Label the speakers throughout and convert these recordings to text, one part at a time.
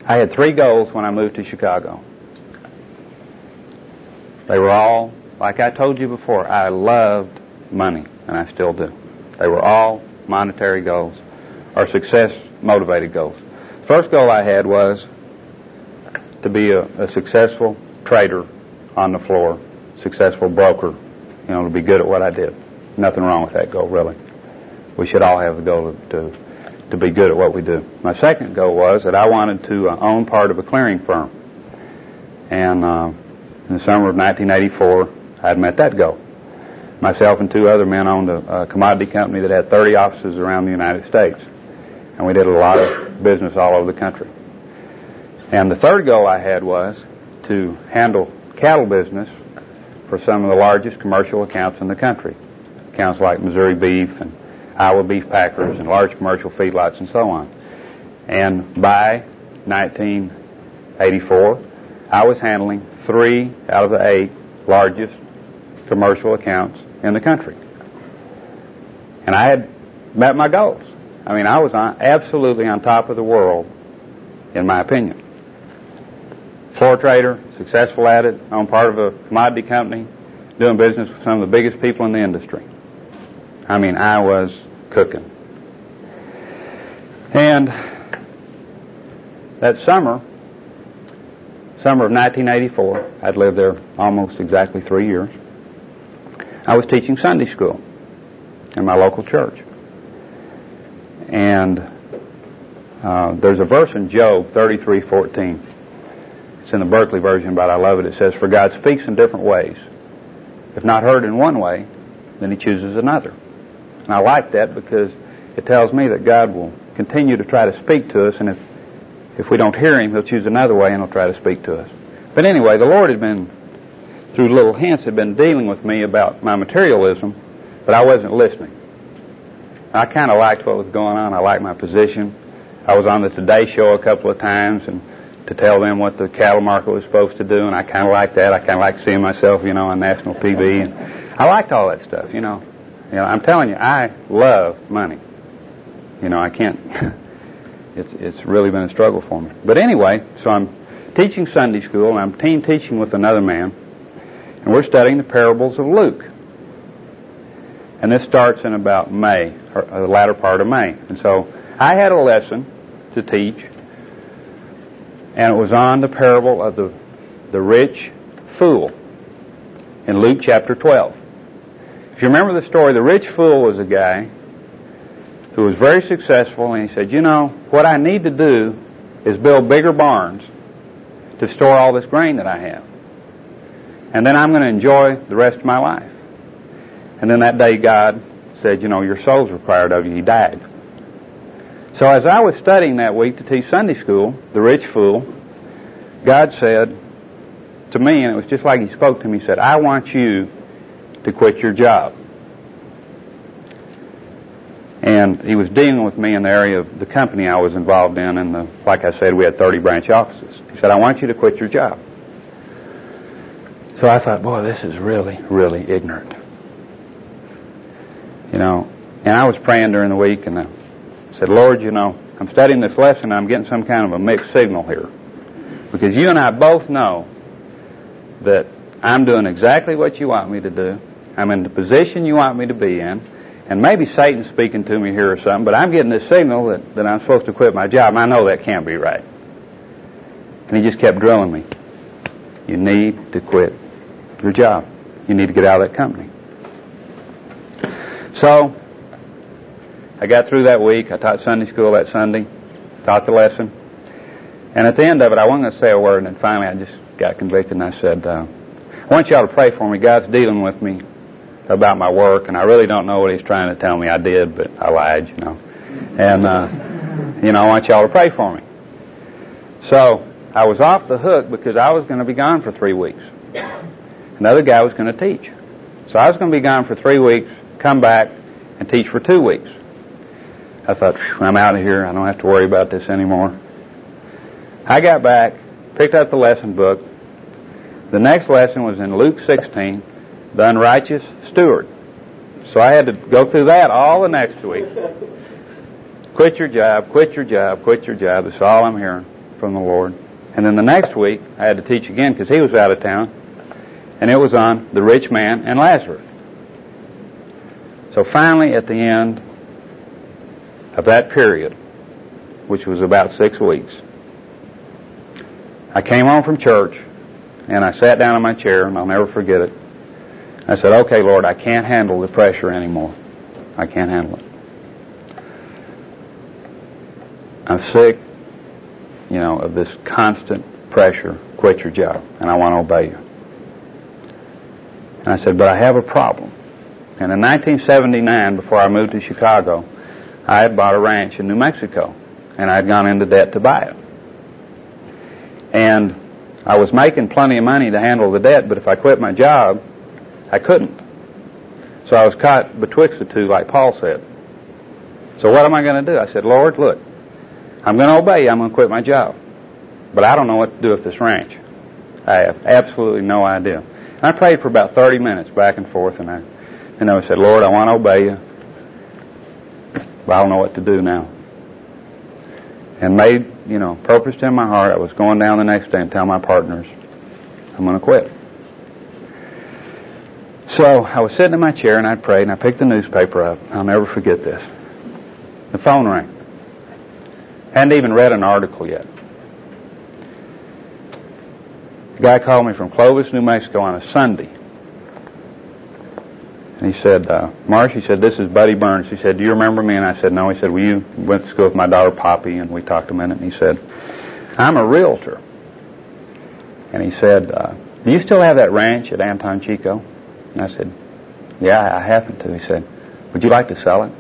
Speaker 1: I had 3 goals when I moved to Chicago. They were all, like I told you before, I loved money, and I still do. They were all monetary goals or success-motivated goals. First goal I had was to be a successful trader on the floor, successful broker, to be good at what I did. Nothing wrong with that goal, really. We should all have the goal to be good at what we do. My second goal was that I wanted to own part of a clearing firm. And in the summer of 1984, I had met that goal. Myself and 2 other men owned a commodity company that had 30 offices around the United States. And we did a lot of business all over the country. And the third goal I had was to handle cattle business for some of the largest commercial accounts in the country. Accounts like Missouri Beef and Iowa Beef Packers and large commercial feedlots and so on. And by 1984, I was handling 3 out of the 8 largest commercial accounts in the country. And I had met my goals. I mean, I was absolutely on top of the world, in my opinion. Floor trader, successful at it, owned part of a commodity company, doing business with some of the biggest people in the industry. I mean, I was cooking. And that summer of 1984, I'd lived there almost exactly 3 years, I was teaching Sunday school in my local church. And there's a verse in Job 33:14. It's in the Berkeley version, but I love it. It says, "For God speaks in different ways. If not heard in one way, then He chooses another." And I like that because it tells me that God will continue to try to speak to us, and if we don't hear Him, He'll choose another way and He'll try to speak to us. But anyway, the Lord had been, through little hints, had been dealing with me about my materialism, but I wasn't listening. I kind of liked what was going on. I liked my position. I was on the Today Show a couple of times and to tell them what the cattle market was supposed to do, and I kind of liked that. I kind of liked seeing myself, on national TV, and I liked all that stuff, I'm telling you, I love money. I can't. It's really been a struggle for me. But anyway, so I'm teaching Sunday school, and I'm team teaching with another man, and we're studying the parables of Luke. And this starts in about May, or the latter part of May. And so I had a lesson to teach, and it was on the parable of the rich fool in Luke chapter 12. If you remember the story, the rich fool was a guy who was very successful, and he said, what I need to do is build bigger barns to store all this grain that I have. And then I'm going to enjoy the rest of my life. And then that day God said, your soul's required of you. He died. So as I was studying that week to teach Sunday school, the rich fool, God said to me, and it was just like He spoke to me, He said, I want you to quit your job. And He was dealing with me in the area of the company I was involved in, and like I said, we had 30 branch offices. He said, I want you to quit your job. So I thought, boy, this is really, really ignorant. And I was praying during the week, and I said, Lord, I'm studying this lesson, and I'm getting some kind of a mixed signal here. Because you and I both know that I'm doing exactly what you want me to do. I'm in the position you want me to be in. And maybe Satan's speaking to me here or something, but I'm getting this signal that I'm supposed to quit my job. And I know that can't be right. And He just kept drilling me. You need to quit your job. You need to get out of that company. So I got through that week. I taught Sunday school that Sunday, taught the lesson. And at the end of it, I wasn't going to say a word, and then finally I just got convicted, and I said, I want y'all to pray for me. God's dealing with me about my work, and I really don't know what He's trying to tell me. I did, but I lied, And, I want y'all to pray for me. So I was off the hook because I was going to be gone for 3 weeks. Another guy was going to teach. So I was going to be gone for 3 weeks, come back, and teach for 2 weeks. I thought, I'm out of here. I don't have to worry about this anymore. I got back, picked up the lesson book. The next lesson was in Luke 16, the unrighteous steward. So I had to go through that all the next week. Quit your job, quit your job, quit your job. That's all I'm hearing. from the Lord. And then the next week, I had to teach again because he was out of town. And it was on the rich man and Lazarus. So finally, at the end of that period, which was about 6 weeks, I came home from church, and I sat down in my chair, and I'll never forget it. I said, okay, Lord, I can't handle the pressure anymore. I can't handle it. I'm sick, of this constant pressure. Quit your job, and I want to obey you. And I said, but I have a problem. And in 1979, before I moved to Chicago, I had bought a ranch in New Mexico, and I had gone into debt to buy it. And I was making plenty of money to handle the debt, but if I quit my job, I couldn't. So I was caught betwixt the two, like Paul said. So what am I going to do? I said, Lord, look, I'm going to obey you. I'm going to quit my job. But I don't know what to do with this ranch. I have absolutely no idea. And I prayed for about 30 minutes back and forth, and I said, Lord, I want to obey you, but I don't know what to do now. And made, purposed in my heart, I was going down the next day and tell my partners, I'm going to quit. So I was sitting in my chair and I prayed, and I picked the newspaper up. I'll never forget this. The phone rang. Hadn't even read an article yet. The guy called me from Clovis, New Mexico on a Sunday. And he said, Marsh, he said, this is Buddy Burns. He said, do you remember me? And I said, no. He said, well, you went to school with my daughter Poppy, and we talked a minute. And he said, I'm a realtor. And he said, do you still have that ranch at Anton Chico? And I said, yeah, I happen to. He said, would you like to sell it?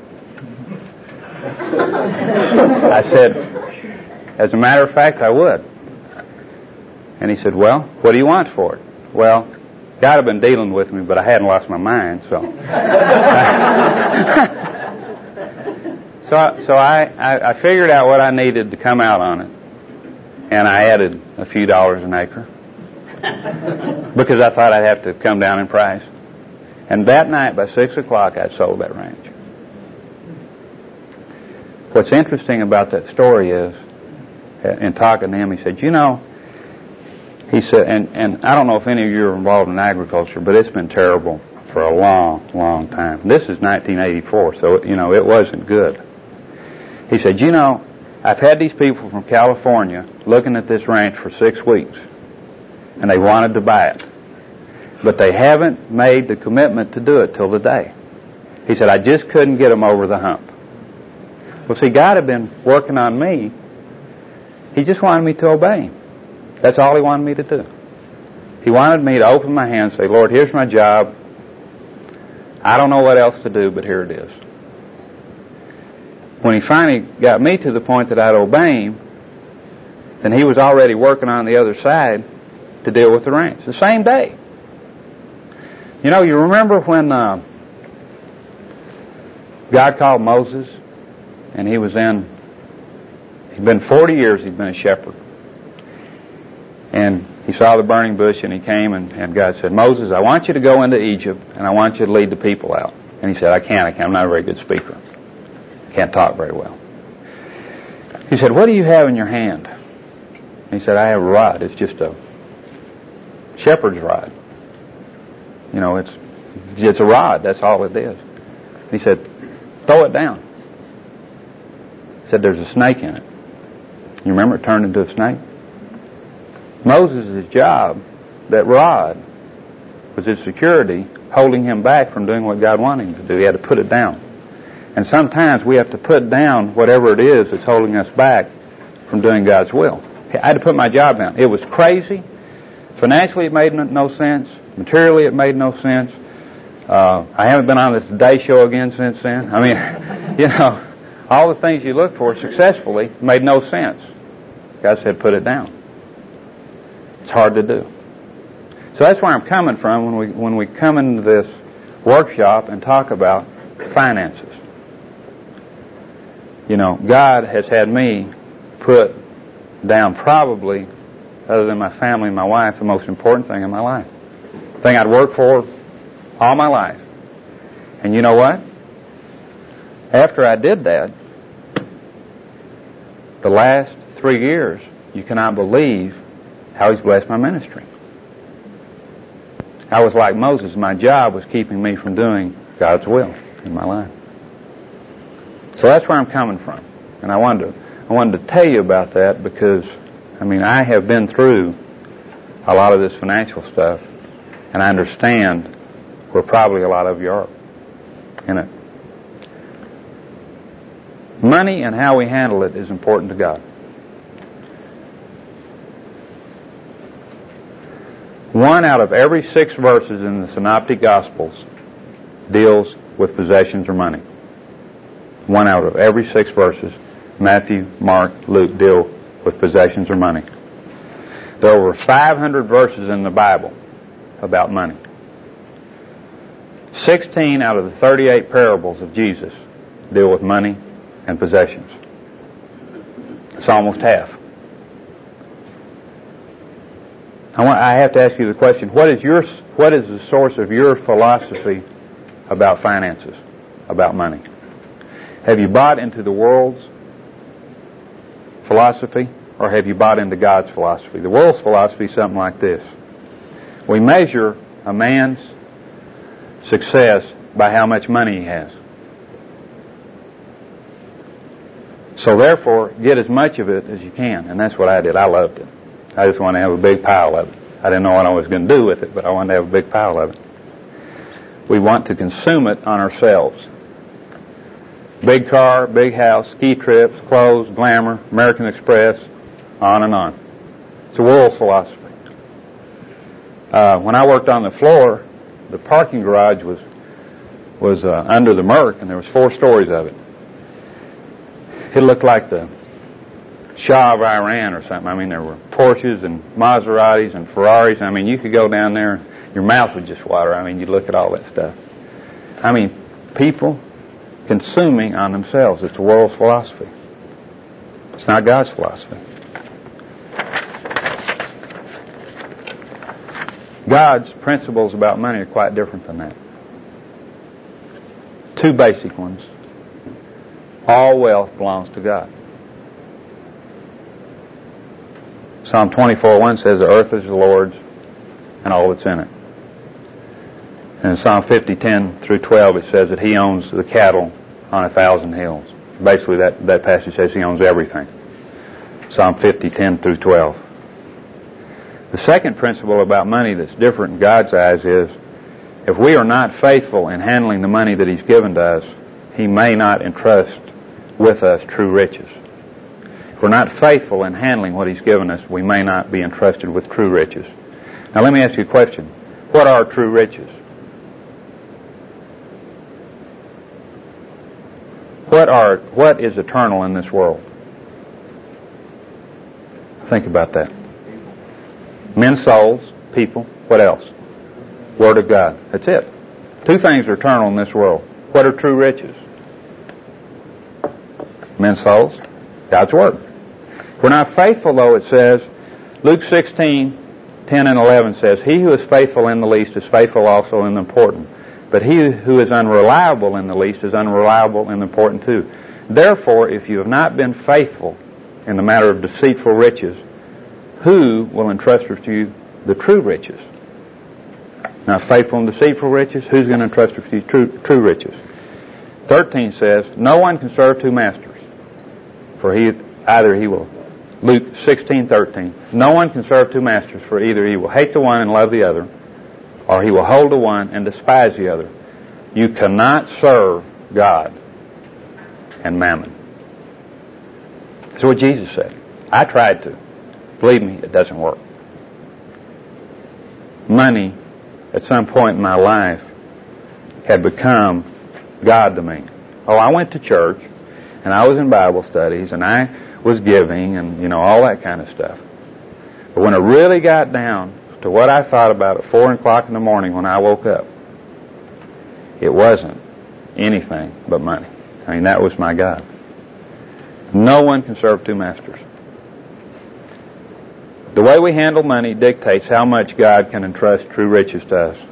Speaker 1: I said, as a matter of fact, I would. And he said, well, what do you want for it? Well, God had been dealing with me, but I hadn't lost my mind, so. so I figured out what I needed to come out on it, and I added a few dollars an acre because I thought I'd have to come down in price. And that night, by 6 o'clock, I'd sold that ranch. What's interesting about that story is, in talking to him, he said, he said, and I don't know if any of you are involved in agriculture, but it's been terrible for a long, long time. This is 1984, so, it wasn't good. He said, I've had these people from California looking at this ranch for 6 weeks, and they wanted to buy it. But they haven't made the commitment to do it till today. He said, I just couldn't get them over the hump. Well, see, God had been working on me. He just wanted me to obey Him. That's all He wanted me to do. He wanted me to open my hands and say, Lord, here's my job. I don't know what else to do, but here it is. When He finally got me to the point that I'd obey Him, then He was already working on the other side to deal with the ranch. The same day. You remember when God called Moses, and he'd been 40 years he'd been a shepherd. And he saw the burning bush, and he came, and God said, Moses, I want you to go into Egypt, and I want you to lead the people out. And he said, I can't. I'm not a very good speaker. I can't talk very well. He said, what do you have in your hand? And he said, I have a rod. It's just a shepherd's rod. It's a rod. That's all it is. He said, throw it down. He said, there's a snake in it. You remember it turned into a snake? Moses' job, that rod, was his security, holding him back from doing what God wanted him to do. He had to put it down. And sometimes we have to put down whatever it is that's holding us back from doing God's will. I had to put my job down. It was crazy. Financially, it made no sense. Materially, it made no sense. I haven't been on this Today Show again since then. I mean, all the things you look for successfully made no sense. God said, put it down. It's hard to do. So that's where I'm coming from when we come into this workshop and talk about finances. God has had me put down probably, other than my family and my wife, the most important thing in my life. The thing I'd worked for all my life. And you know what? After I did that, the last 3 years, you cannot believe how He's blessed my ministry. I was like Moses. My job was keeping me from doing God's will in my life. So that's where I'm coming from. And I wanted to tell you about that because, I have been through a lot of this financial stuff, and I understand where probably a lot of you are in it. Money and how we handle it is important to God. 1 out of every 6 verses in the Synoptic Gospels deals with possessions or money. 1 out of every 6 verses, Matthew, Mark, Luke, deal with possessions or money. There are over 500 verses in the Bible about money. 16 out of the 38 parables of Jesus deal with money and possessions. It's almost half. I have to ask you the question, what is the source of your philosophy about finances, about money? Have you bought into the world's philosophy, or have you bought into God's philosophy? The world's philosophy is something like this. We measure a man's success by how much money he has. So therefore, get as much of it as you can. And that's what I did. I loved it. I just wanted to have a big pile of it. I didn't know what I was going to do with it, but I wanted to have a big pile of it. We want to consume it on ourselves. Big car, big house, ski trips, clothes, glamour, American Express, on and on. It's a world philosophy. When I worked on the floor, the parking garage was under the Merc, and there was 4 stories of it. It looked like the Shah of Iran or something. There were Porsches and Maseratis and Ferraris. You could go down there, your mouth would just water. You'd look at all that stuff. People consuming on themselves. It's a world's philosophy. It's not God's philosophy. God's principles about money are quite different than that. 2 basic ones. All wealth belongs to God. Psalm 24:1 says, the earth is the Lord's and all that's in it. And in Psalm 50:10 through 12 it says that He owns the cattle on 1,000 hills. Basically that passage says He owns everything. Psalm 50:10 through 12. The second principle about money that's different in God's eyes is, if we are not faithful in handling the money that He's given to us, He may not entrust with us true riches. If we're not faithful in handling what He's given us, we may not be entrusted with true riches. Now let me ask you a question. What are true riches? What is eternal in this world? Think about that. Men's souls, people, what else? Word of God. That's it. 2 things are eternal in this world. What are true riches? Men's souls, God's Word. If we're not faithful, though, it says, Luke 16:10 and 11 says, he who is faithful in the least is faithful also in the important. But he who is unreliable in the least is unreliable in the important too. Therefore, if you have not been faithful in the matter of deceitful riches, who will entrust with you the true riches? Now, faithful and deceitful riches, who's going to entrust with you true riches? 13 says, no one can serve 2 masters, for either he will. Luke 16:13. No one can serve 2 masters, for either he will hate the one and love the other, or he will hold to one and despise the other. You cannot serve God and mammon. That's what Jesus said. I tried to. Believe me, it doesn't work. Money, at some point in my life, had become God to me. Oh, I went to church, and I was in Bible studies, and I was giving, and, all that kind of stuff. But when it really got down to what I thought about at 4 o'clock in the morning when I woke up, it wasn't anything but money. That was my God. No one can serve 2 masters. The way we handle money dictates how much God can entrust true riches to us.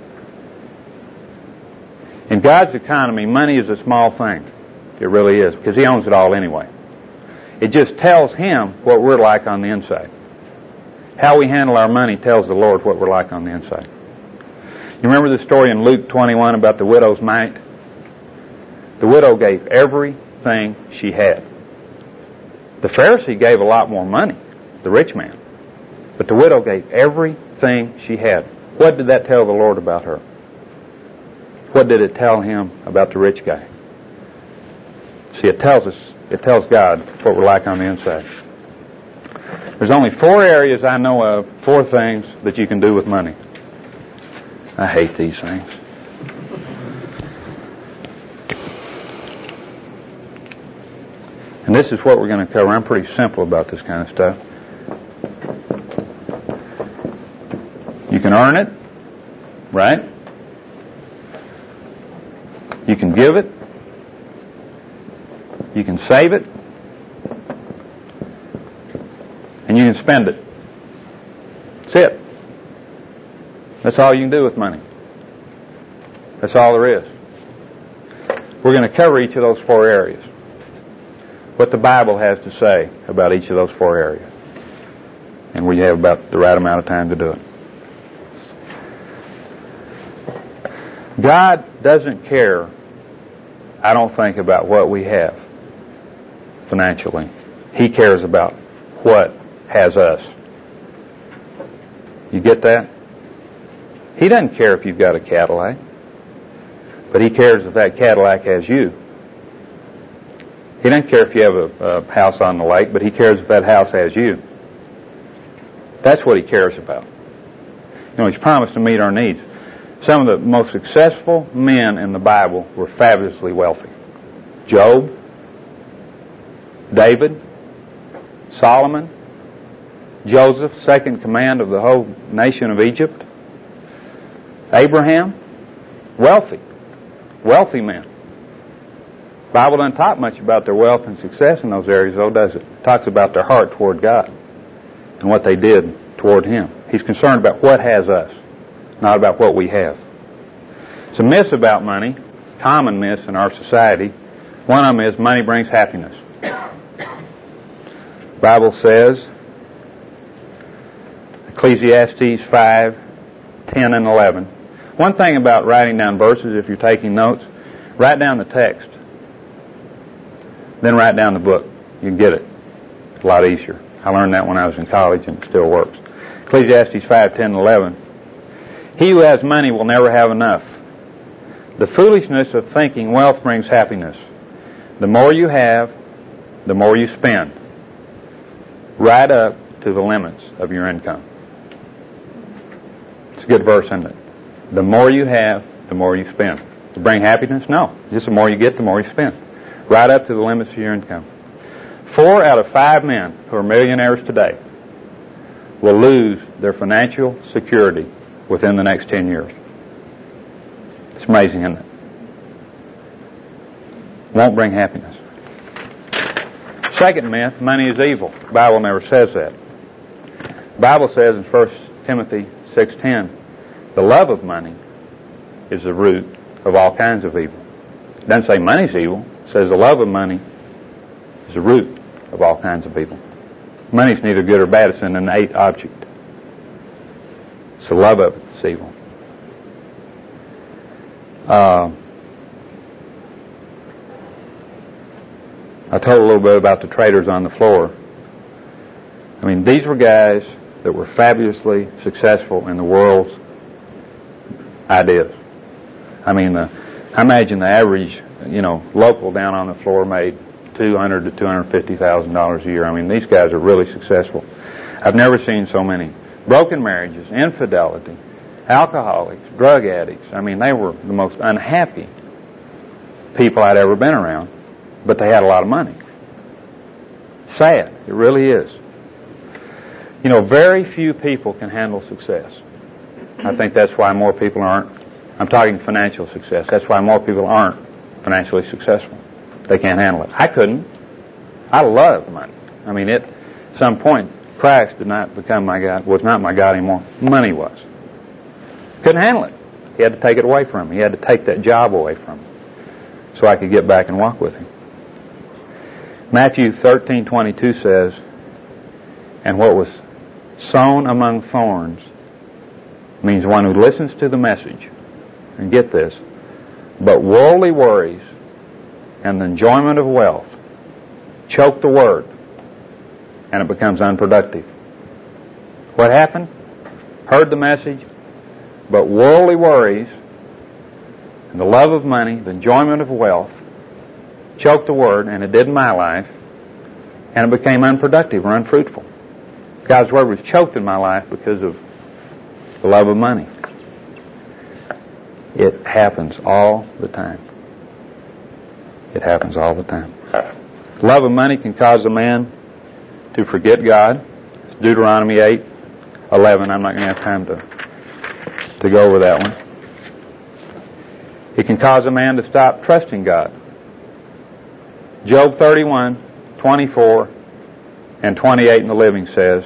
Speaker 1: In God's economy, money is a small thing. It really is, because He owns it all anyway. It just tells Him what we're like on the inside. How we handle our money tells the Lord what we're like on the inside. You remember the story in Luke 21 about the widow's mite? The widow gave everything she had. The Pharisee gave a lot more money, the rich man. But the widow gave everything she had. What did that tell the Lord about her? What did it tell Him about the rich guy? See, it tells God what we're like on the inside. There's only 4 areas I know of, 4 things that you can do with money. I hate these things. And this is what we're going to cover. I'm pretty simple about this kind of stuff. You can earn it, right? You can give it. You can save it. And you can spend it. That's it. That's all you can do with money. That's all there is. We're going to cover each of those 4 areas. What the Bible has to say about each of those 4 areas. And we have about the right amount of time to do it. God doesn't care, I don't think, about what we have financially. He cares about what has us. You get that? He doesn't care if you've got a Cadillac, but He cares if that Cadillac has you. He doesn't care if you have a house on the lake, but He cares if that house has you. That's what He cares about. You know, He's promised to meet our needs. Some of the most successful men in the Bible were fabulously wealthy. Job, David, Solomon, Joseph, second command of the whole nation of Egypt, Abraham, wealthy men. The Bible doesn't talk much about their wealth and success in those areas, though, does it? It talks about their heart toward God and what they did toward Him. He's concerned about what has us, not about what we have. It's a myth about money, common myths in our society. One of them is money brings happiness. The Bible says, Ecclesiastes 5, 10 and 11. One thing about writing down verses, if you're taking notes, write down the text. Then write down the book. You can get it. It's a lot easier. I learned that when I was in college, and it still works. Ecclesiastes 5, 10 and 11. He who has money will never have enough. The foolishness of thinking wealth brings happiness. The more you have, the more you spend. Right up to the limits of your income. It's a good verse, isn't it? The more you have, the more you spend. To bring happiness? No. Just the more you get, the more you spend. Right up to the limits of your income. 4 out of 5 men who are millionaires today will lose their financial security within the next 10 years. It's amazing, isn't it? Won't bring happiness. Second myth, money is evil. The Bible never says that. The Bible says in 1 Timothy 6:10, the love of money is the root of all kinds of evil. It doesn't say money's evil. It says the love of money is the root of all kinds of evil. Money's neither good or bad. It's an innate object. It's the love of it that's evil. I told a little bit about the traders on the floor. I mean, these were guys that were fabulously successful in the world's ideas. I mean, I imagine the average, local down on the floor made $200,000 to $250,000 a year. I mean, these guys are really successful. I've never seen so many. Broken marriages, infidelity, alcoholics, drug addicts. I mean, they were the most unhappy people I'd ever been around, but they had a lot of money. Sad. It really is. Very few people can handle success. I think that's why more people aren't. I'm talking financial success. That's why more people aren't financially successful. They can't handle it. I couldn't. I love money. I mean, at some point, Christ did not become my God, was not my God anymore. Money was. Couldn't handle it. He had to take it away from me. He had to take that job away from me so I could get back and walk with Him. Matthew 13:22 says, and what was sown among thorns means one who listens to the message. And get this, but worldly worries and the enjoyment of wealth choke the word, and it becomes unproductive. What happened? Heard the message, but worldly worries and the love of money, the enjoyment of wealth, choked the word, and it did in my life, and it became unproductive or unfruitful. God's word was choked in my life because of the love of money. It happens all the time. It happens all the time. Love of money can cause a man to forget God. It's Deuteronomy 8:11. I'm not going to have time to go over that one. It can cause a man to stop trusting God. Job 31:24 and 28 in the Living says,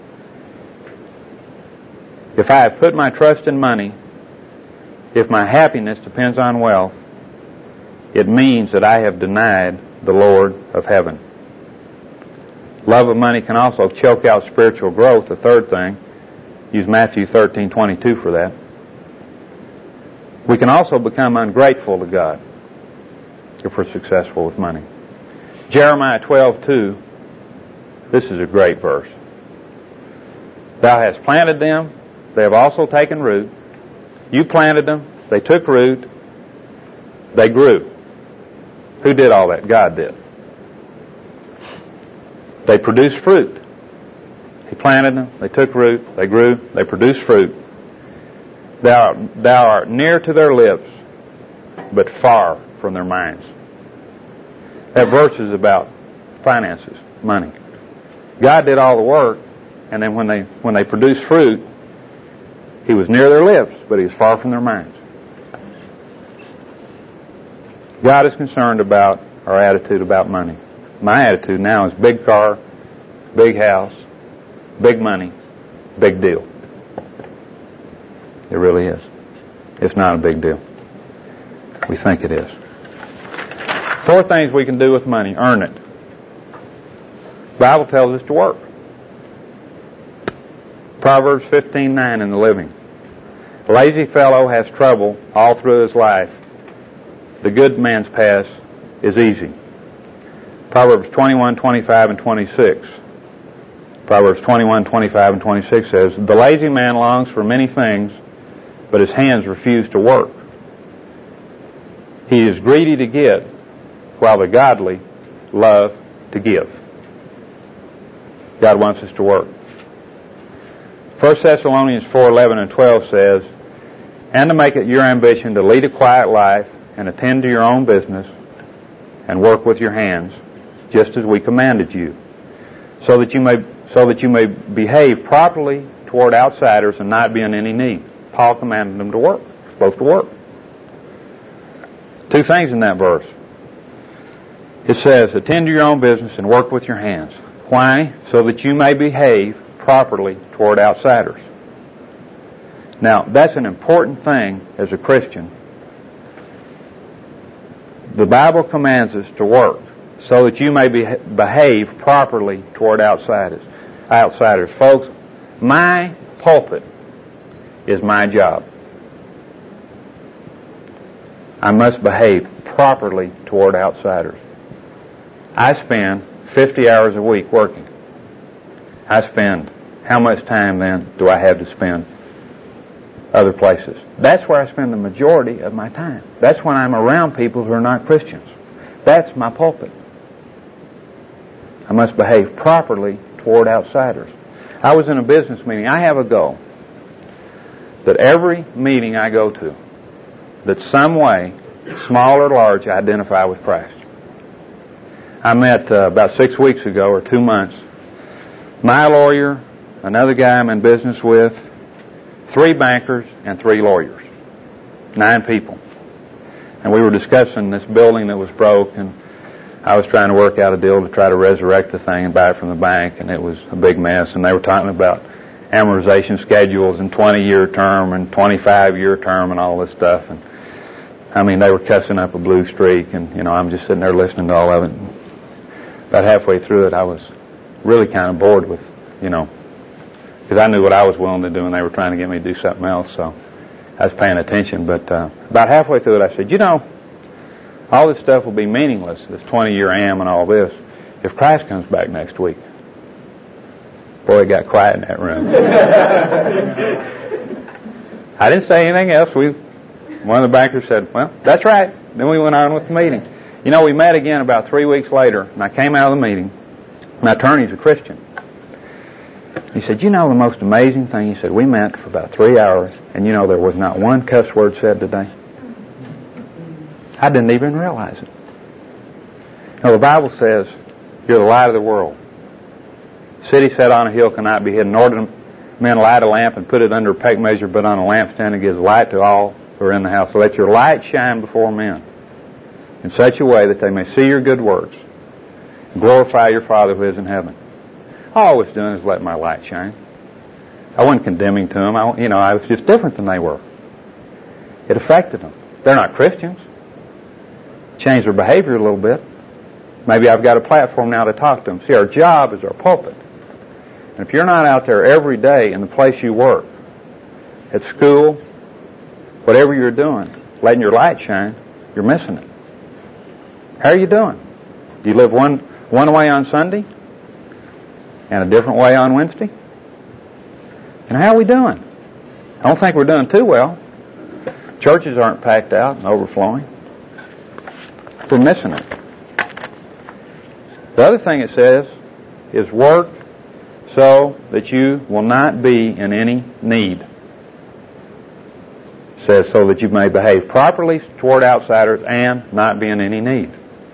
Speaker 1: if I have put my trust in money, if my happiness depends on wealth, it means that I have denied the Lord of heaven. Love of money can also choke out spiritual growth, the third thing. Use Matthew 13:22 for that. We can also become ungrateful to God if we're successful with money. Jeremiah 12:2, this is a great verse. Thou hast planted them, they have also taken root. You planted them, they took root, they grew. Who did all that? God did. They produced fruit. He planted them, they took root, they grew, they produced fruit. Thou art near to their lips, but far from their minds. That verse is about finances, money. God did all the work, and then when they produced fruit, He was near their lips, but He was far from their minds. God is concerned about our attitude about money. My attitude now is big car, big house, big money, big deal. It really is. It's not a big deal. We think it is. 4 things we can do with money. Earn it. The Bible tells us to work. Proverbs 15:9 in the Living. A lazy fellow has trouble all through his life. The good man's path is easy. Proverbs 21:25 and 26. Proverbs 21:25 and 26 says, the lazy man longs for many things, but his hands refuse to work. He is greedy to get, while the godly love to give. God wants us to work. 1 Thessalonians 4:11 and 12 says, and to make it your ambition to lead a quiet life and attend to your own business and work with your hands, just as we commanded you, so that you may behave properly toward outsiders and not be in any need. Paul commanded them to work. They're supposed to work. 2 things in that verse. It says, attend to your own business and work with your hands. Why? So that you may behave properly toward outsiders. Now, that's an important thing as a Christian. The Bible commands us to work so that you may behave properly toward outsiders. Folks, my pulpit is my job. I must behave properly toward outsiders. I spend 50 hours a week working. How much time then do I have to spend other places? That's where I spend the majority of my time. That's when I'm around people who are not Christians. That's my pulpit. I must behave properly toward outsiders. I was in a business meeting. I have a goal that every meeting I go to, that some way, small or large, I identify with Christ. I met about 6 weeks ago, or 2 months, my lawyer, another guy I'm in business with, 3 bankers, and 3 lawyers. 9 people. And we were discussing this building that was broke, and I was trying to work out a deal to try to resurrect the thing and buy it from the bank, and it was a big mess. And they were talking about amortization schedules and 20-year term and 25-year term and all this stuff. And I mean, they were cussing up a blue streak, and I'm just sitting there listening to all of it. About halfway through it, I was really kind of bored with, because I knew what I was willing to do and they were trying to get me to do something else, so I was paying attention. But about halfway through it, I said, all this stuff will be meaningless, this 20-year am and all this, if Christ comes back next week. Boy, it got quiet in that room. I didn't say anything else. One of the bankers said, well, that's right. Then we went on with the meeting. We met again about 3 weeks later, and I came out of the meeting. My attorney's a Christian. He said, the most amazing thing, he said, we met for about 3 hours, and there was not one cuss word said today. I didn't even realize it. The Bible says, you're the light of the world. City set on a hill cannot be hidden, nor do men light a lamp and put it under a peg measure, but on a lampstand and gives light to all who are in the house. So let your light shine before men in such a way that they may see your good works and glorify your Father who is in heaven. All I was doing is letting my light shine. I wasn't condemning to them. I was just different than they were. It affected them. They're not Christians. Changed their behavior a little bit. Maybe I've got a platform now to talk to them. See, our job is our pulpit. And if you're not out there every day in the place you work, at school, whatever you're doing, letting your light shine, you're missing it. How are you doing? Do you live one way on Sunday and a different way on Wednesday? And how are we doing? I don't think we're doing too well. Churches aren't packed out and overflowing. We're missing it. The other thing it says is work so that you will not be in any need. It says so that you may behave properly toward outsiders and not be in any need.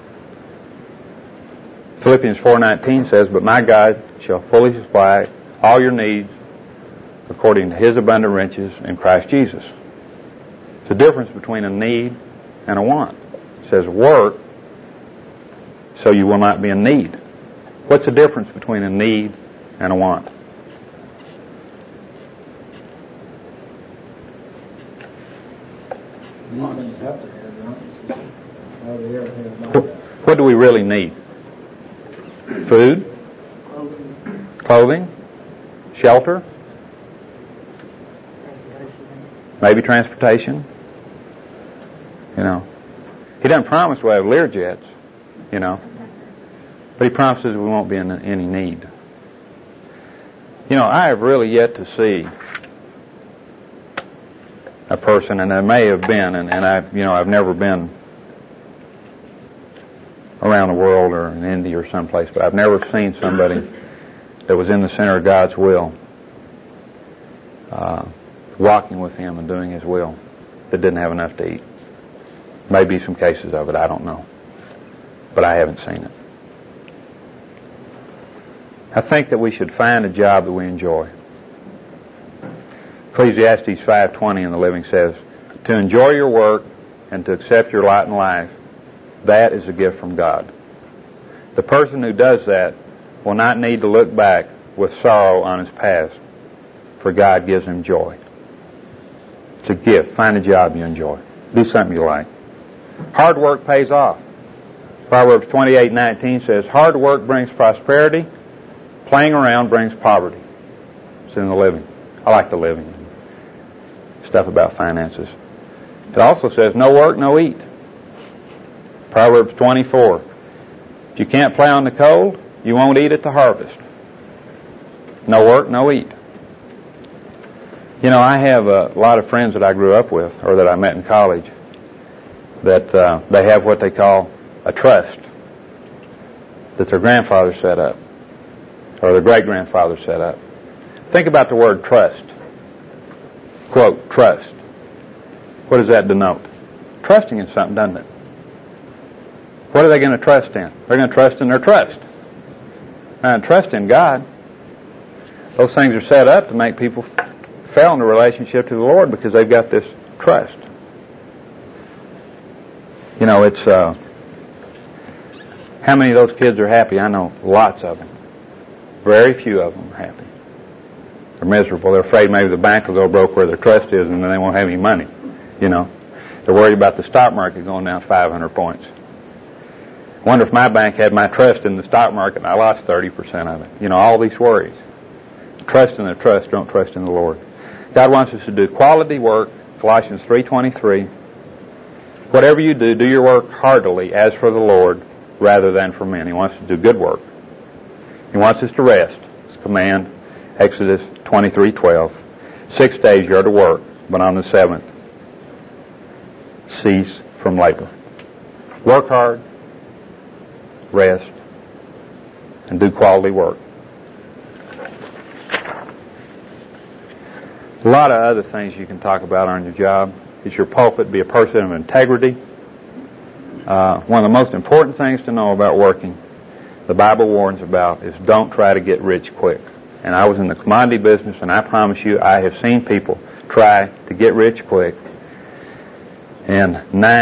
Speaker 1: Philippians 4:19 says, but my God shall fully supply all your needs according to His abundant riches in Christ Jesus. It's a difference between a need and a want. It says work so you will not be in need. What's the difference between a need and a want? What do we really need? Food? Clothing? Shelter? Maybe transportation? He doesn't promise we'll have Learjets, but He promises we won't be in any need. I have really yet to see a person, and there may have been, and I've never been around the world or in India or someplace, but I've never seen somebody that was in the center of God's will, walking with Him and doing His will, that didn't have enough to eat. Maybe some cases of it, I don't know. But I haven't seen it. I think that we should find a job that we enjoy. Ecclesiastes 5:20 in the Living says, to enjoy your work and to accept your lot in life, that is a gift from God. The person who does that will not need to look back with sorrow on his past, for God gives him joy. It's a gift. Find a job you enjoy. Do something you like. Hard work pays off. Proverbs 28:19 says, hard work brings prosperity, playing around brings poverty. It's in the Living. I like the Living. Stuff about finances. It also says, no work, no eat. Proverbs 24. If you can't play on the cold, you won't eat at the harvest. No work, no eat. I have a lot of friends that I grew up with, or that I met in college, that they have what they call a trust that their grandfather set up, or their great-grandfather set up. Think about the word trust. Quote, trust. What does that denote? Trusting in something, doesn't it? What are they going to trust in? They're going to trust in their trust. And trust in God. Those things are set up to make people fail in the relationship to the Lord because they've got this trust. It's how many of those kids are happy? I know lots of them. Very few of them are happy. They're miserable. They're afraid maybe the bank will go broke where their trust is and then they won't have any money. They're worried about the stock market going down 500 points. Wonder if my bank had my trust in the stock market and I lost 30% of it. You know, all these worries. Trust in the trust, don't trust in the Lord. God wants us to do quality work. Colossians 3:23. Whatever you do, do your work heartily as for the Lord rather than for men. He wants us to do good work. He wants us to rest. It's a command. Exodus 23:12. 6 days you are to work, but on the seventh, cease from labor. Work hard, rest, and do quality work. A lot of other things you can talk about on your job. Is your pulpit, be a person of integrity. One of the most important things to know about working, the Bible warns about, is don't try to get rich quick. And I was in the commodity business, and I promise you, I have seen people try to get rich quick, and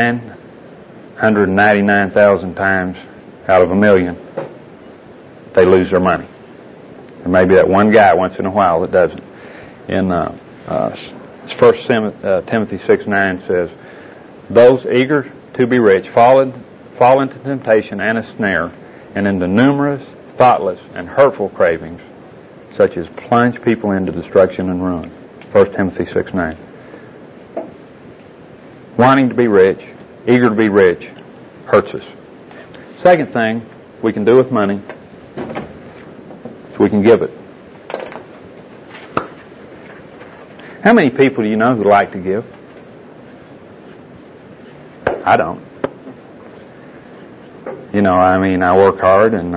Speaker 1: 999,000 times out of 1,000,000, they lose their money. There may be that one guy once in a while that doesn't. In 1 Timothy 6:9 says, those eager to be rich fall into temptation and a snare, and into numerous, thoughtless, and hurtful cravings, such as plunge people into destruction and ruin. 1 Timothy 6:9. Wanting to be rich, eager to be rich, hurts us. Second thing we can do with money is we can give it. How many people do you know who like to give? I don't. You know, I mean, I work hard and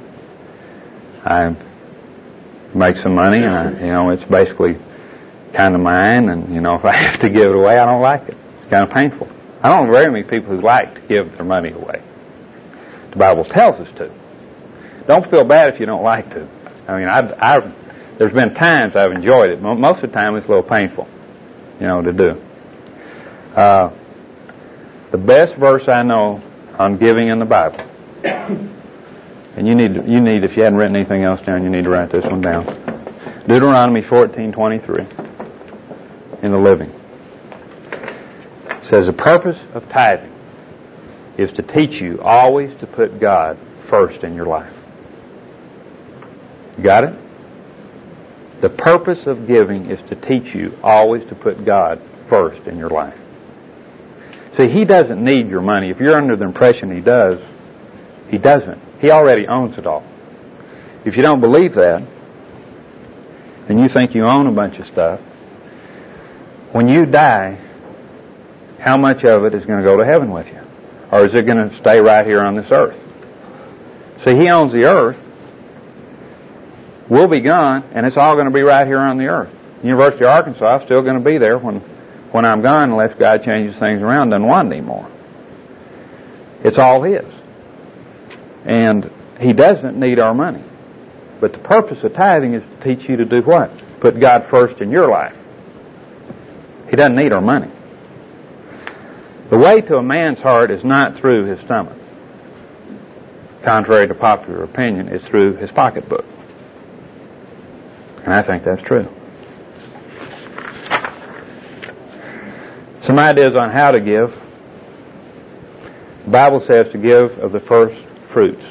Speaker 1: I make some money, and it's basically kind of mine. And if I have to give it away, I don't like it. It's kind of painful. I don't know very many people who like to give their money away. The Bible tells us to. Don't feel bad if you don't like to. I mean, there's been times I've enjoyed it. Most of the time, it's a little painful, to do. The best verse I know on giving in the Bible, and you need, if you hadn't written anything else down, you need to write this one down. Deuteronomy 14:23 in the Living. It says, the purpose of tithing is to teach you always to put God first in your life. You got it? The purpose of giving is to teach you always to put God first in your life. See, He doesn't need your money. If you're under the impression He does, He doesn't. He already owns it all. If you don't believe that, and you think you own a bunch of stuff, when you die, how much of it is going to go to heaven with you? Or is it going to stay right here on this earth? See, He owns the earth. We'll be gone, and it's all going to be right here on the earth. University of Arkansas is still going to be there when I'm gone, unless God changes things around and doesn't want it anymore. It's all His. And He doesn't need our money. But the purpose of tithing is to teach you to do what? Put God first in your life. He doesn't need our money. The way to a man's heart is not through his stomach. Contrary to popular opinion, it's through his pocketbook. And I think that's true. Some ideas on how to give. The Bible says to give of the first fruits.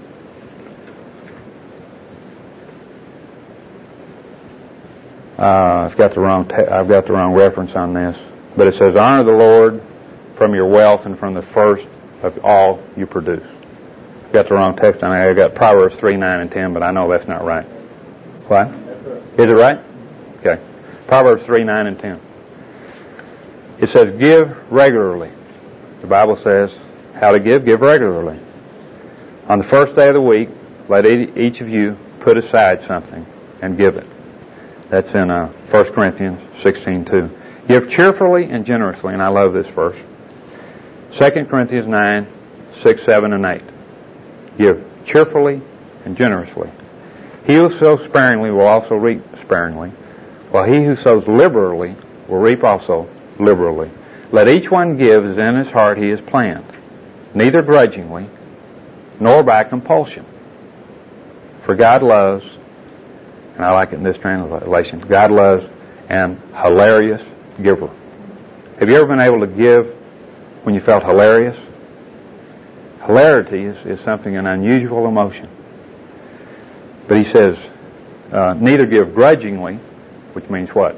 Speaker 1: I've got the wrong reference on this, but it says, honor the Lord from your wealth and from the first of all you produce. I've got the wrong text on it. I've got Proverbs 3:9 and 10, but I know that's not right. What? Is it right? Okay. Proverbs 3:9 and 10. It says, give regularly. The Bible says how to give regularly. On the first day of the week, let each of you put aside something and give it. That's in 1 Corinthians 16:2. Give cheerfully and generously, and I love this verse. 2 Corinthians 9:6, 7, and 8. Give cheerfully and generously. He who sows sparingly will also reap sparingly, while he who sows liberally will reap also liberally. Let each one give as in his heart he has planned, neither grudgingly nor by compulsion. For God loves, and I like it in this translation, God loves an hilarious giver. Have you ever been able to give when you felt hilarious? Hilarity is something, an unusual emotion. But he says, neither give grudgingly, which means what?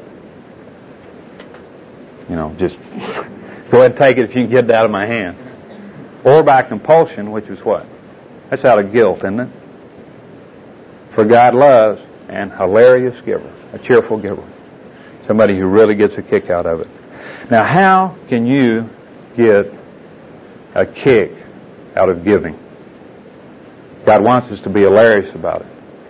Speaker 1: Just go ahead and take it if you can get it out of my hand. Or by compulsion, which is what? That's out of guilt, isn't it? For God loves an hilarious giver, a cheerful giver. Somebody who really gets a kick out of it. Now, how can you get a kick out of giving? God wants us to be hilarious about it.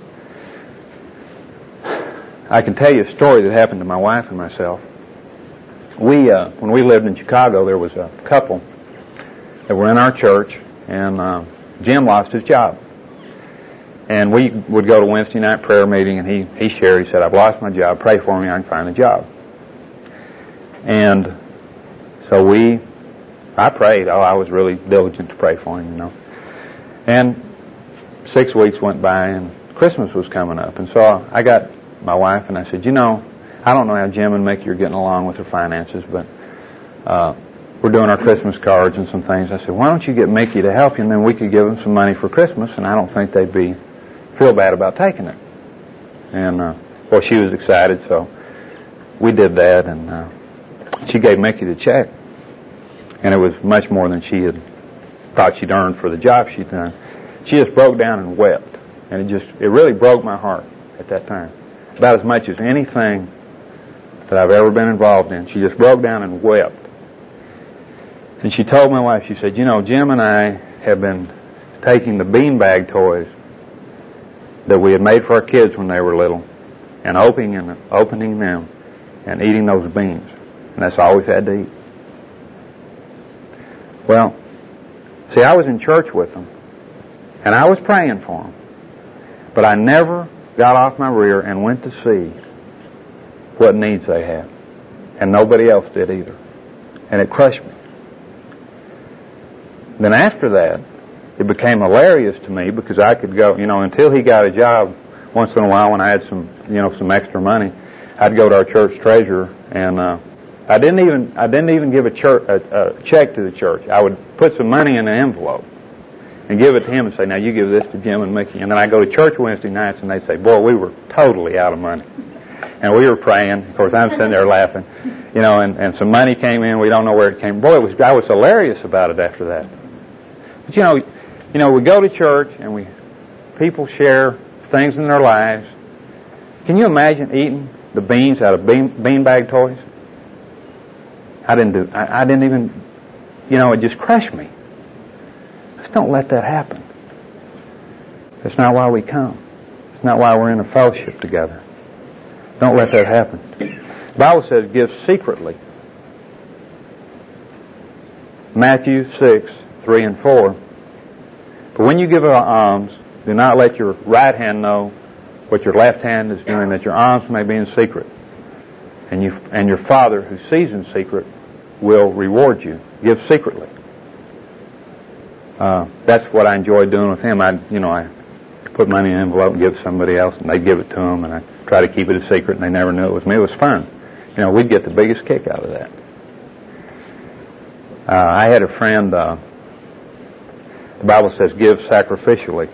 Speaker 1: I can tell you a story that happened to my wife and myself. When we lived in Chicago, there was a couple that were in our church, and Jim lost his job. And we would go to Wednesday night prayer meeting, and he shared, he said, I've lost my job, pray for me, I can find a job. And so I prayed. I was really diligent to pray for him, And 6 weeks went by, and Christmas was coming up. And so I got my wife, and I said, I don't know how Jim and Mickey are getting along with their finances, but we're doing our Christmas cards and some things. I said, why don't you get Mickey to help you, and then we could give them some money for Christmas, and I don't think they'd feel bad about taking it. And, she was excited, so we did that, and she gave Mickey the check. And it was much more than she had thought she'd earned for the job she'd done. She just broke down and wept. And it really broke my heart at that time. About as much as anything that I've ever been involved in. She just broke down and wept. And she told my wife, she said, Jim and I have been taking the beanbag toys that we had made for our kids when they were little and opening them and eating those beans. And that's all we've had to eat. Well, see, I was in church with them, and I was praying for them, but I never got off my rear and went to see what needs they had, and nobody else did either, and it crushed me. Then after that, it became hilarious to me because I could go, until he got a job once in a while when I had some extra money, I'd go to our church treasurer and I didn't even give a check to the church. I would put some money in an envelope and give it to him and say, now you give this to Jim and Mickey. And then I go to church Wednesday nights and they'd say, boy, we were totally out of money. And we were praying. Of course, I'm sitting there laughing, and some money came in. We don't know where it came. Boy, I was hilarious about it after that. But we go to church and people share things in their lives. Can you imagine eating the beans out of beanbag toys? I didn't even, it just crushed me. Just don't let that happen. That's not why we come. It's not why we're in a fellowship together. Don't let that happen. The Bible says give secretly. Matthew 6, 3 and 4. But when you give alms, do not let your right hand know what your left hand is doing, that your alms may be in secret. And your Father who sees in secret will reward you. Give secretly. That's what I enjoy doing with him. I put money in an envelope and give to somebody else, and they'd give it to them, and I try to keep it a secret, and they never knew it was me. It was fun. We'd get the biggest kick out of that. I had a friend, the Bible says give sacrificially.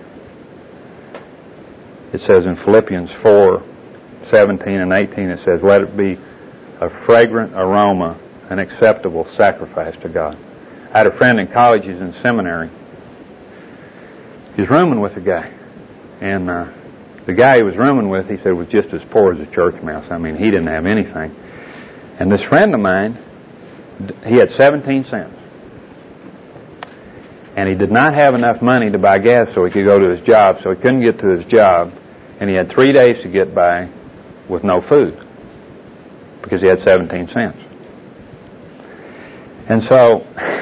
Speaker 1: It says in Philippians 4, 17 and 18, it says, let it be a fragrant aroma, an acceptable sacrifice to God. I had a friend in college, he's in seminary. He's rooming with a guy. And the guy he was rooming with, he said, was just as poor as a church mouse. I mean, he didn't have anything. And this friend of mine, he had 17 cents. And he did not have enough money to buy gas so he could go to his job, so he couldn't get to his job. And he had 3 days to get by with no food because he had 17 cents. And so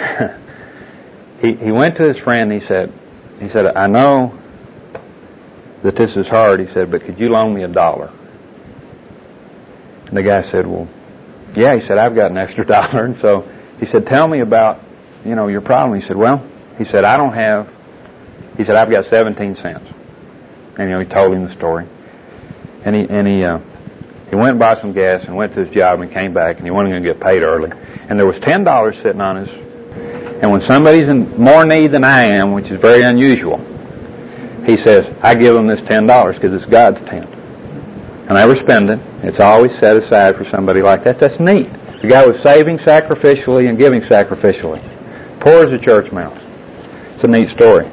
Speaker 1: he went to his friend. He said, I know that this is hard. He said, but could you loan me $1? And the guy said, well, yeah. He said, I've got an extra $1. And so he said, tell me about, your problem. He said, well, he said, I've got 17 cents. And, he told him the story. And he went and bought some gas and went to his job and came back, and he wasn't going to get paid early. And there was $10 sitting on And when somebody's in more need than I am, which is very unusual, he says, I give them this $10 because it's God's 10. I never spend it. It's always set aside for somebody like that. That's neat. The guy was saving sacrificially and giving sacrificially. Poor as a church mouse. It's a neat story.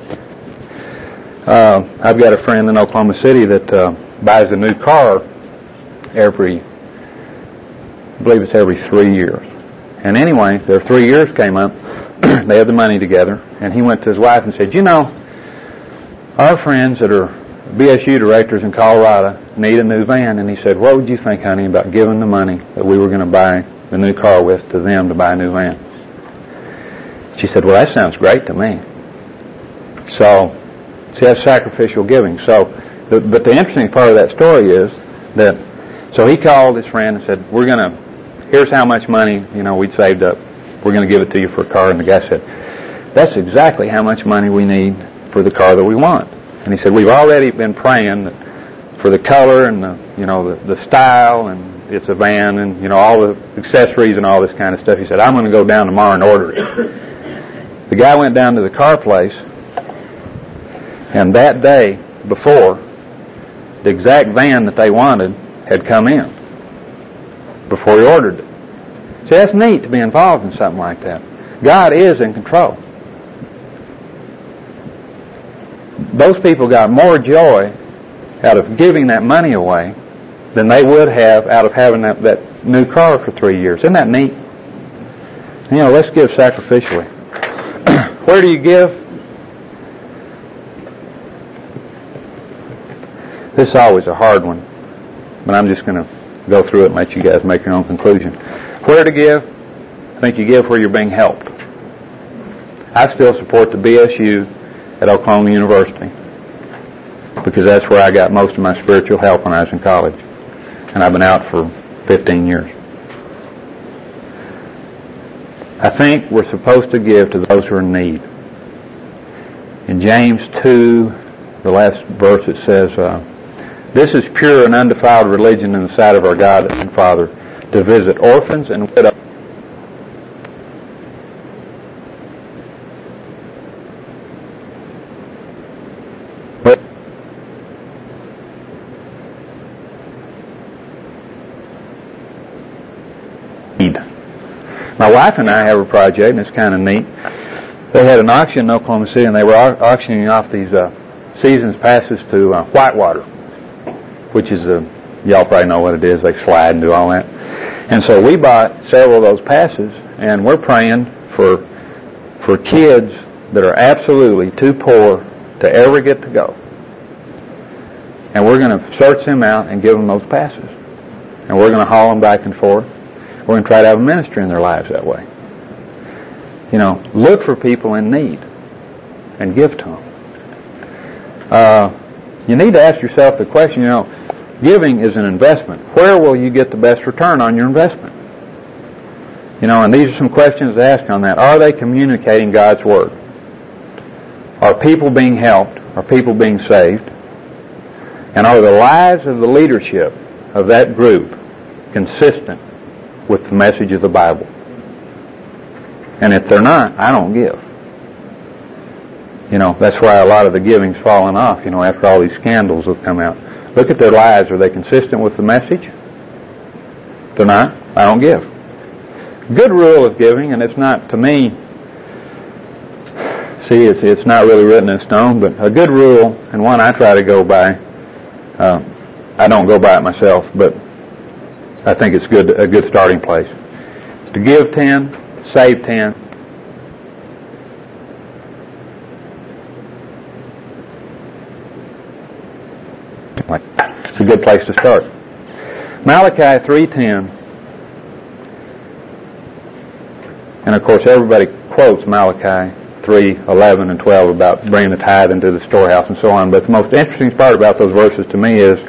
Speaker 1: I've got a friend in Oklahoma City that buys a new car I believe it's every 3 years. And anyway, their 3 years came up. They had the money together. And he went to his wife and said, you know, our friends that are BSU directors in Colorado need a new van. And he said, what would you think, honey, about giving the money that we were going to buy the new car with to them to buy a new van? She said, well, that sounds great to me. So, see, that's sacrificial giving. So, but the interesting part of that story is that, so he called his friend and said, here's how much money, we'd saved up. We're going to give it to you for a car. And the guy said, that's exactly how much money we need for the car that we want. And he said, we've already been praying for the color and the style, and it's a van, and all the accessories and all this kind of stuff. He said, I'm going to go down tomorrow and order it. The guy went down to the car place, and that day before, the exact van that they wanted had come in before he ordered it. See, that's neat to be involved in something like that. God is in control. Those people got more joy out of giving that money away than they would have out of having that new car for 3 years. Isn't that neat? Let's give sacrificially. Where do you give? This is always a hard one, but I'm just going to go through it and let you guys make your own conclusion. Where to give? I think you give where you're being helped. I still support the BSU at Oklahoma University because that's where I got most of my spiritual help when I was in college. And I've been out for 15 years. I think we're supposed to give to those who are in need. In James 2, the last verse, it says, this is pure and undefiled religion in the sight of our God and Father, to visit orphans and widows. My wife and I have a project, and it's kind of neat. They had an auction in Oklahoma City, and they were auctioning off these season's passes to Whitewater, which is y'all probably know what it is. They slide and do all that. And so we bought several of those passes, and we're praying for kids that are absolutely too poor to ever get to go. And we're going to search them out and give them those passes. And we're going to haul them back and forth. We're going to try to have a ministry in their lives that way. Look for people in need and give to them. You need to ask yourself the question, giving is an investment. Where will you get the best return on your investment? And these are some questions to ask on that. Are they communicating God's Word? Are people being helped? Are people being saved? And are the lives of the leadership of that group consistent with the message of the Bible? And if they're not, I don't give. That's why a lot of the giving's fallen off, after all these scandals have come out. Look at their lives. Are they consistent with the message? If they're not, I don't give. Good rule of giving, and it's not, to me, see, it's not really written in stone, but a good rule, and one I try to go by, I don't go by it myself, but I think it's a good starting place. To give 10, save 10. It's a good place to start. Malachi 3:10. And of course everybody quotes Malachi 3:11 and 12 about bringing the tithe into the storehouse and so on. But the most interesting part about those verses to me is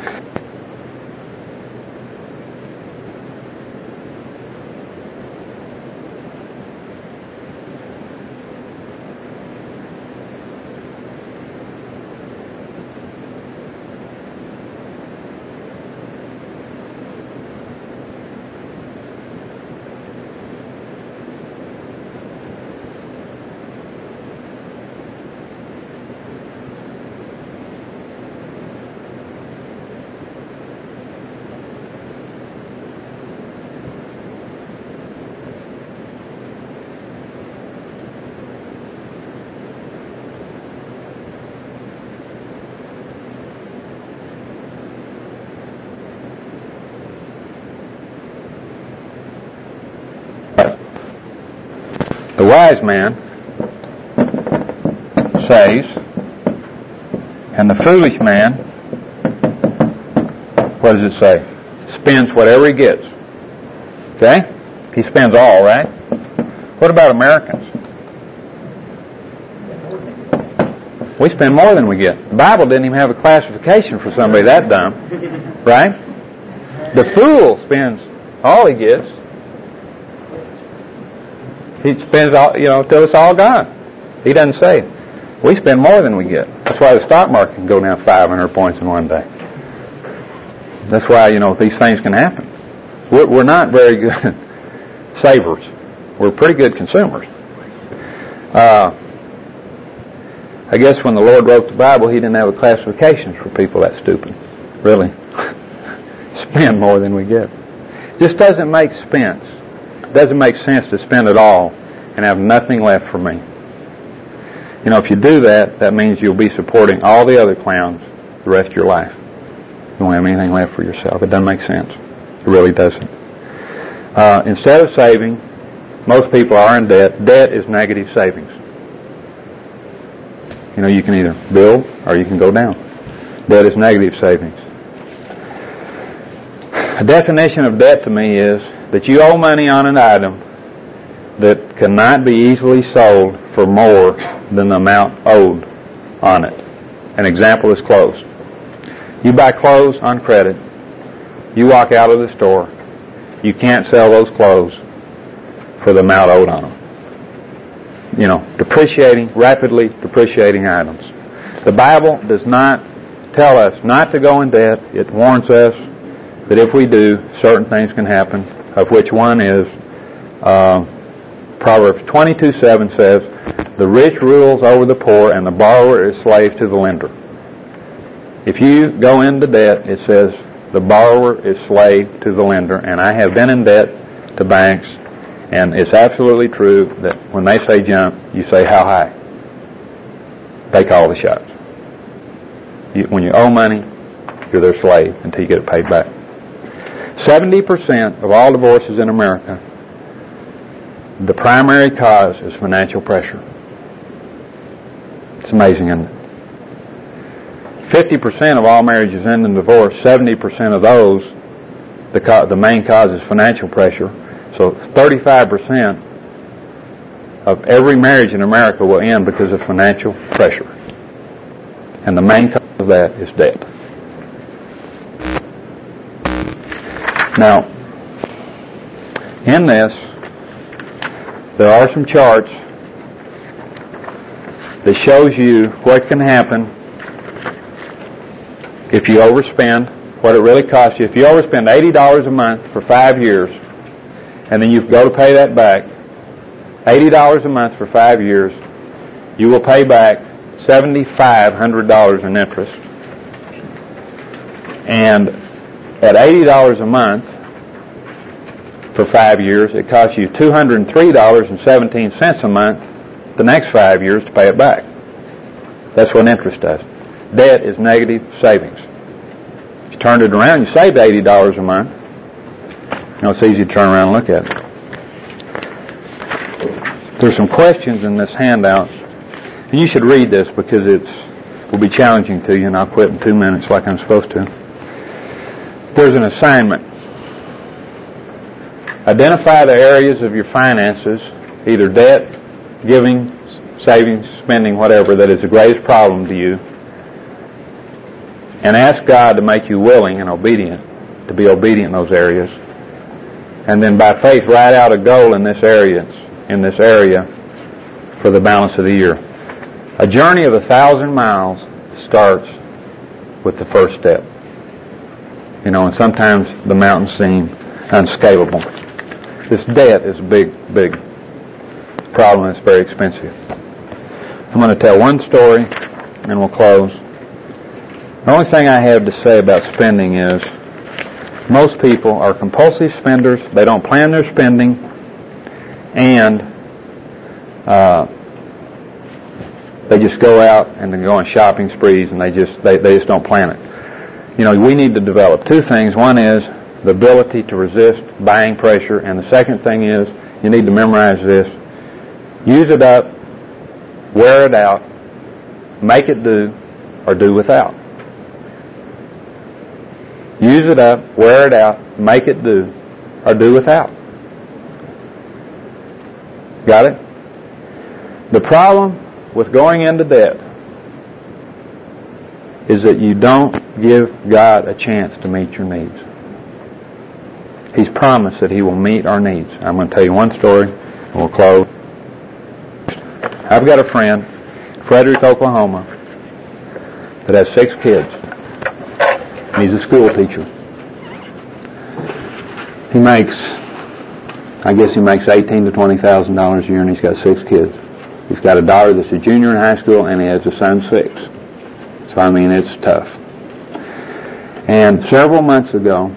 Speaker 1: The wise man saves, and the foolish man, what does it say? Spends whatever he gets. Okay? He spends all, right? What about Americans? We spend more than we get. The Bible didn't even have a classification for somebody that dumb. Right? The fool spends all he gets. He spends all, till it's all gone. He doesn't say. We spend more than we get. That's why the stock market can go down 500 points in one day. That's why, these things can happen. We're not very good savers. We're pretty good consumers. I guess when the Lord wrote the Bible, He didn't have a classification for people that stupid. Really. Spend more than we get. It just doesn't make sense. It doesn't make sense to spend it all and have nothing left for me. If you do that, that means you'll be supporting all the other clowns the rest of your life. You won't have anything left for yourself. It doesn't make sense. It really doesn't. Instead of saving, most people are in debt. Debt is negative savings. You can either build or you can go down. Debt is negative savings. A definition of debt to me is that you owe money on an item that cannot be easily sold for more than the amount owed on it. An example is clothes. You buy clothes on credit. You walk out of the store. You can't sell those clothes for the amount owed on them. Rapidly depreciating items. The Bible does not tell us not to go in debt. It warns us that if we do, certain things can happen, of which one is Proverbs 22:7 says, "The rich rules over the poor, and the borrower is slave to the lender." If you go into debt, it says the borrower is slave to the lender, and I have been in debt to banks, and it's absolutely true that when they say jump, you say how high. They call the shots. When you owe money, you're their slave until you get it paid back. 70% of all divorces in America, the primary cause is financial pressure. It's amazing, isn't it? 50% of all marriages end in divorce. 70% of those, the main cause is financial pressure. So 35% of every marriage in America will end because of financial pressure. And the main cause of that is debt. Now, in this, there are some charts that shows you what can happen if you overspend, what it really costs you. If you overspend $80 a month for 5 years, and then you go to pay that back, $80 a month for 5 years, you will pay back $7,500 in interest. And at $80 a month for 5 years, it costs you $203.17 a month the next 5 years to pay it back. That's what interest does. Debt is negative savings. If you turn it around, you saved $80 a month. It's easy to turn around and look at it. There's some questions in this handout, and you should read this because it will be challenging to you, and I'll quit in 2 minutes like I'm supposed to. There's an assignment. Identify the areas of your finances, either debt, giving, savings, spending, whatever, that is the greatest problem to you, and ask God to make you willing and obedient, to be obedient in those areas. And then by faith write out a goal in this area for the balance of the year. A journey of 1,000 miles starts with the first step. And sometimes the mountains seem unscalable. This debt is a big problem. It's very expensive. I'm going to tell one story and we'll close. The only thing I have to say about spending is most people are compulsive spenders. They don't plan their spending, and they just go out and they go on shopping sprees, and they just don't plan it. We need to develop two things. One is the ability to resist buying pressure, and the second thing is you need to memorize this. Use it up, wear it out, make it do, or do without. Use it up, wear it out, make it do, or do without. Got it? The problem with going into debt is that you don't give God a chance to meet your needs. He's promised that He will meet our needs. I'm going to tell you one story, and we'll close. I've got a friend, Frederick, Oklahoma, that has 6 kids. He's a school teacher. He makes $18,000 to $20,000 a year, and he's got 6 kids. He's got a daughter that's a junior in high school, and he has a son 6. So, I mean, it's tough. And several months ago,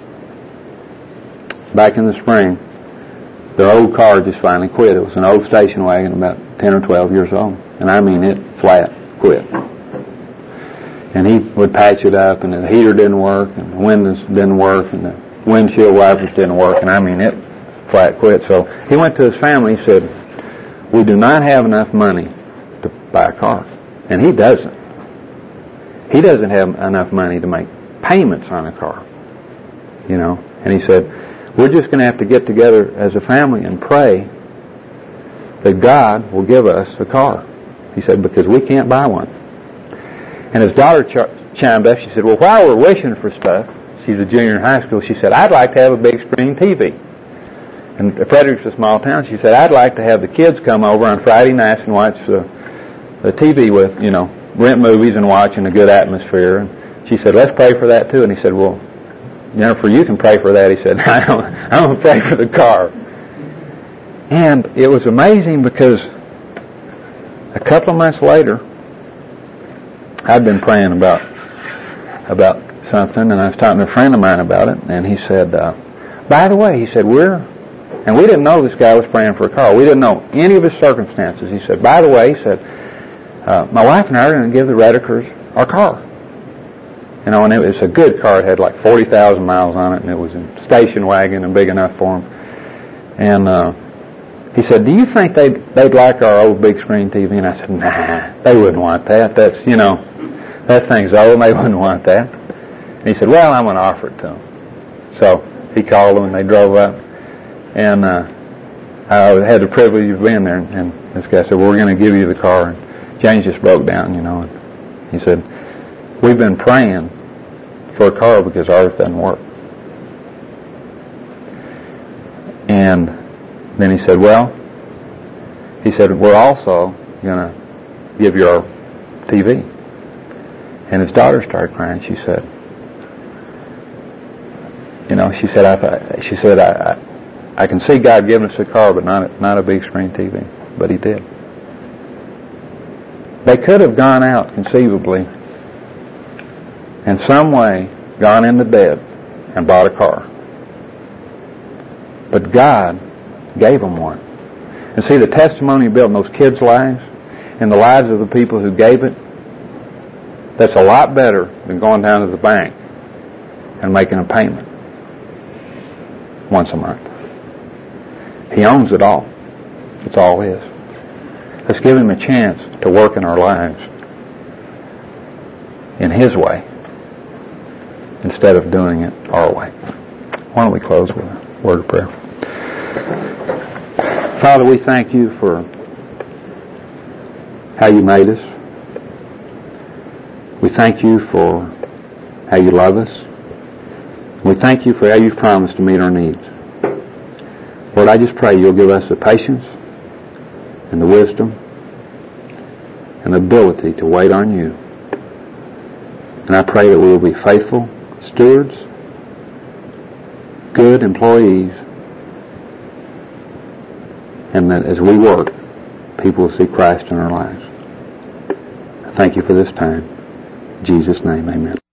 Speaker 1: back in the spring, their old car just finally quit. It was an old station wagon, about 10 or 12 years old. And I mean, it flat quit. And he would patch it up, and the heater didn't work, and the windows didn't work, and the windshield wipers didn't work, and I mean, it flat quit. So he went to his family. He said, "We do not have enough money to buy a car." And he doesn't. He doesn't have enough money to make payments on a car. You know? And he said, "We're just going to have to get together as a family and pray that God will give us a car." He said, "Because we can't buy one." And his daughter chimed up. She said, "Well, while we're wishing for stuff," she's a junior in high school, she said, "I'd like to have a big screen TV." And Frederick's a small town. She said, "I'd like to have the kids come over on Friday nights and watch the TV with, rent movies and watch in a good atmosphere." And she said, "Let's pray for that too." And he said, "Well, Jennifer, you can pray for that." He said, I don't pray for the car." And it was amazing because a couple of months later, I'd been praying about something, and I was talking to a friend of mine about it, and he said, "By the way," he said, and we didn't know this guy was praying for a car. We didn't know any of his circumstances. He said, "By the way," he said, "my wife and I are going to give the Redekers our car." And it was a good car. It had like 40,000 miles on it, and it was a station wagon and big enough for them. And he said, "Do you think they'd like our old big screen TV?" And I said, "Nah, they wouldn't want that. That's, that thing's old, and they wouldn't want that." And he said, "Well, I'm going to offer it to them." So he called them, and they drove up. And I had the privilege of being there. And this guy said, "Well, we're going to give you the car." And James just broke down, And he said, "We've been praying for a car because ours doesn't work." And then he said, "We're also going to give you our TV." And his daughter started crying. She said, I can see God giving us a car, but not a big screen TV." But He did. They could have gone out conceivably in some way, gone into debt and bought a car. But God gave them one. And see, the testimony built in those kids' lives and the lives of the people who gave it, that's a lot better than going down to the bank and making a payment once a month. He owns it all. It's all His. Let's give Him a chance to work in our lives in His way instead of doing it our way. Why don't we close with a word of prayer? Father, we thank You for how You made us. We thank You for how You love us. We thank You for how You've promised to meet our needs. Lord, I just pray You'll give us the patience and the wisdom and the ability to wait on You. And I pray that we will be faithful stewards, good employees, and that as we work, people will see Christ in our lives. I thank You for this time. In Jesus' name, amen.